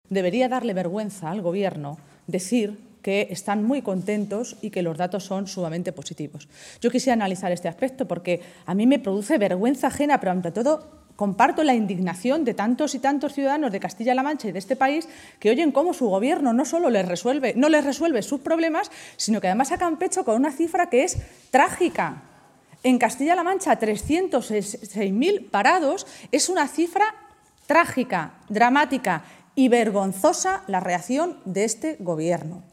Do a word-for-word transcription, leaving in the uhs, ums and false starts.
debería darle vergüenza al Gobierno decir que están muy contentos y que los datos son sumamente positivos. Yo quisiera analizar este aspecto porque a mí me produce vergüenza ajena, pero ante todo comparto la indignación de tantos y tantos ciudadanos de Castilla-La Mancha y de este país que oyen cómo su Gobierno no solo les resuelve, no les resuelve sus problemas, sino que además sacan pecho con una cifra que es trágica. En Castilla-La Mancha, trescientos seis mil parados es una cifra trágica, dramática y vergonzosa la reacción de este Gobierno.